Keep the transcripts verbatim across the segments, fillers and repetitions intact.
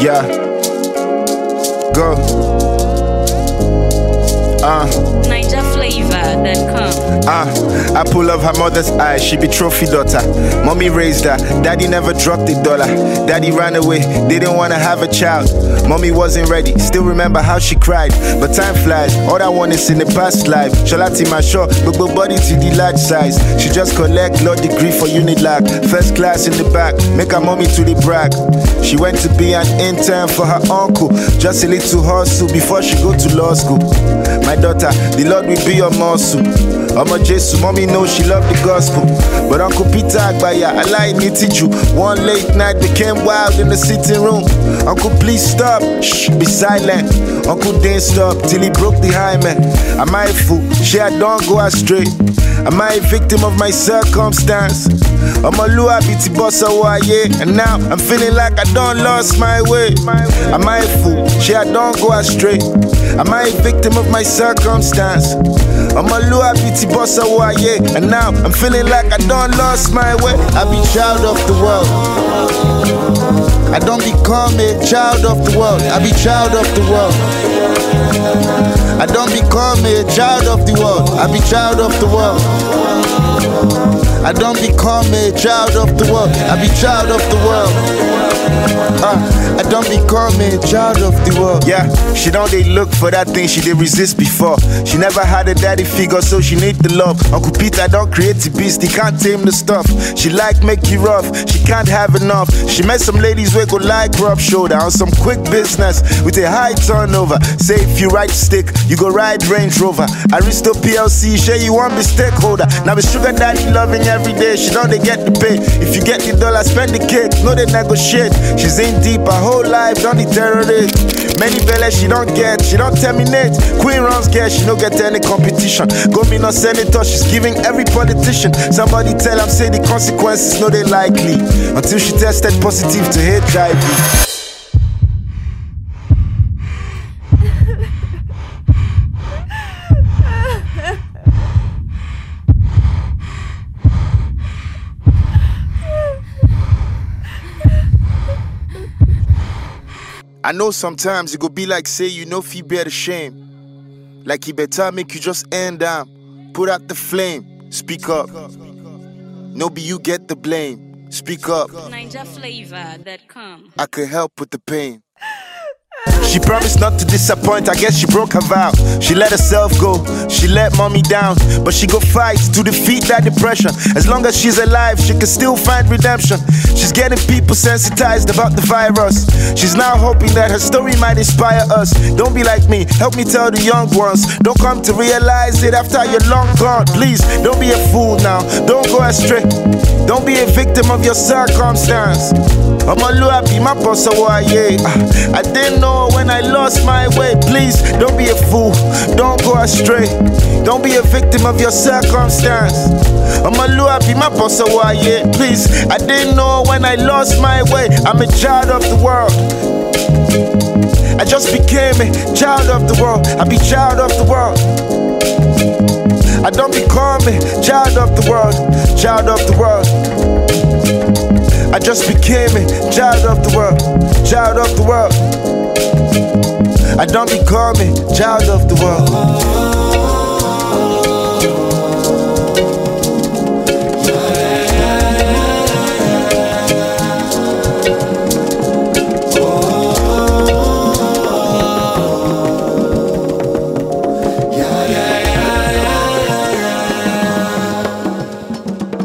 Yeah. Go. Uh. Niger flavor that come. Uh, I pull up her mother's eye, she be trophy daughter. Mommy raised her, daddy never dropped a dollar. Daddy ran away, didn't wanna have a child. Mommy wasn't ready, still remember how she cried. But time flies, all I want is in the past life. Shalati my short, but body to the large size. She just collect law degree for Unilag. First class in the back, make her mommy to the brag. She went to be an intern for her uncle, just a little hustle before she go to law school. My daughter, the Lord will be your muscle. Omo Jesu, mommy knows she love the gospel. But Uncle Peter Agbaya, I like you. One late night became wild in the sitting room. Uncle, please stop, shh, be silent. Uncle didn't stop till he broke the hymen. Am I a fool? She I don't go astray. Am I a victim of my circumstance? I'm a lua biti bossa waye, and now I'm feeling like I don't lost my way. Am I a fool? She I don't go astray. Am I a victim of my circumstance? I'm a lua biti bossa waye, and now I'm feeling like I don't lost my way. I be child of the world. I don't become a child of the world. I be child of the world. I don't become a child of the world. I be child of the world. I don't become a child of the world. I be child of the world. Uh, I don't become a child of the world. Yeah, she don't they look for that thing she did resist before. She never had a daddy figure, so she need the love. Uncle Peter don't create the beast, he can't tame the stuff. She like make you rough, she can't have enough. She met some ladies where go like rub shoulder on some quick business with a high turnover. Say if you ride stick, you go ride Range Rover. Aristo P L C, share you want be stakeholder. Now with sugar daddy loving every day, she don't they get the pay. If you get the dollar, spend the cake, no they negotiate. She's in deep, her whole life don't the terrorist. Many bellas she don't get, she don't terminate. Queen runs get, she don't get any competition. Go me no senator, she's giving every politician. Somebody tell them say the consequences, no they likely. Until she tested positive to H I V. I know sometimes it go be like say you know fi bear the shame. Like he better make you just end down. Put out the flame. Speak up. No be you get the blame. Speak up. Niger flavor that come. I could help with the pain. She promised not to disappoint, I guess she broke her vow. She let herself go, she let mommy down. But she go fight to defeat that depression. As long as she's alive, she can still find redemption. She's getting people sensitized about the virus. She's now hoping that her story might inspire us. Don't be like me, help me tell the young ones. Don't come to realize it after you're long gone. Please, don't be a fool now, don't go astray. Don't be a victim of your circumstance. I'm a lua be my boss away. I didn't know when I lost my way. Please, don't be a fool, don't go astray. Don't be a victim of your circumstance. I'm a lua be my boss away. Please, I didn't know when I lost my way. I'm a child of the world. I just became a child of the world. I be child of the world. I don't become a child of the world. Child of the world. I just became a child of the world. Child of the world. I don't become a child of the world.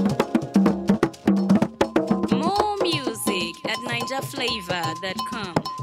More music at niger flavor that come.